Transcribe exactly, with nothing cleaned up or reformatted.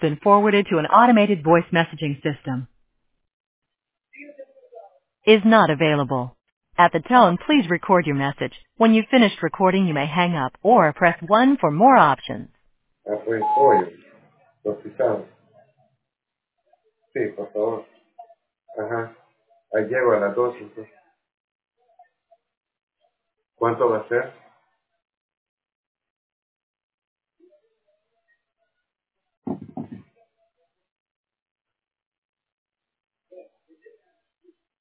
been forwarded to an automated voice messaging system. Is not available. At the tone, please record your message. When you've finished recording, you may hang up or press one for more options. Ah, pues, pollo, rostizado. Sí, por favor. Ajá. Ahí llego a las doce. Entonces. ¿Cuánto va a ser?